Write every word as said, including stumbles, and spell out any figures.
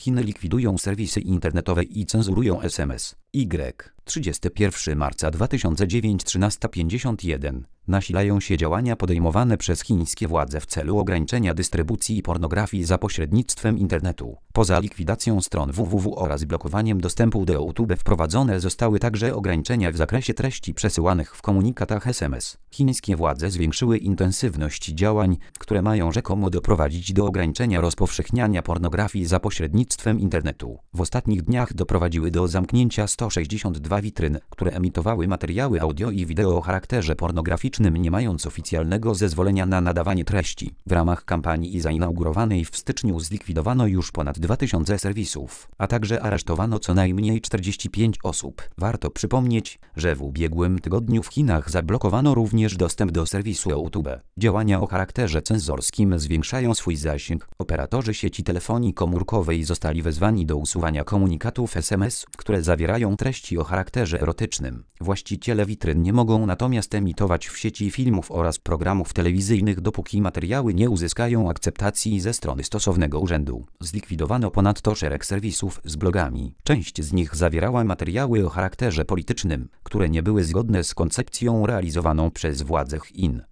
Chiny likwidują serwisy internetowe i cenzurują es em es. Y. trzydziestego pierwszego marca dwa tysiące dziewiątego trzynaście pięćdziesiąt jeden. Nasilają się działania podejmowane przez chińskie władze w celu ograniczenia dystrybucji pornografii za pośrednictwem internetu. Poza likwidacją stron www oraz blokowaniem dostępu do YouTube wprowadzone zostały także ograniczenia w zakresie treści przesyłanych w komunikatach es em es. Chińskie władze zwiększyły intensywność działań, które mają rzekomo doprowadzić do ograniczenia rozpowszechniania pornografii za pośrednictwem internetu. W ostatnich dniach doprowadziły do zamknięcia sto sześćdziesiąt dwa witryn, które emitowały materiały audio i wideo o charakterze pornograficznym, nie mając oficjalnego zezwolenia na nadawanie treści. W ramach kampanii zainaugurowanej w styczniu zlikwidowano już ponad dwa tysiące serwisów, a także aresztowano co najmniej czterdzieści pięć osób. Warto przypomnieć, że w ubiegłym tygodniu w Chinach zablokowano również dostęp do serwisu YouTube. Działania o charakterze cenzorskim zwiększają swój zasięg. Operatorzy sieci telefonii komórkowej zostali wezwani do usuwania komunikatów es em es, które zawierają treści o charakterze erotycznym. Właściciele witryn nie mogą natomiast emitować w sieci filmów oraz programów telewizyjnych, dopóki materiały nie uzyskają akceptacji ze strony stosownego urzędu. Zlikwidowano ponadto szereg serwisów z blogami. Część z nich zawierała materiały o charakterze politycznym, które nie były zgodne z koncepcją realizowaną przez władze Chin.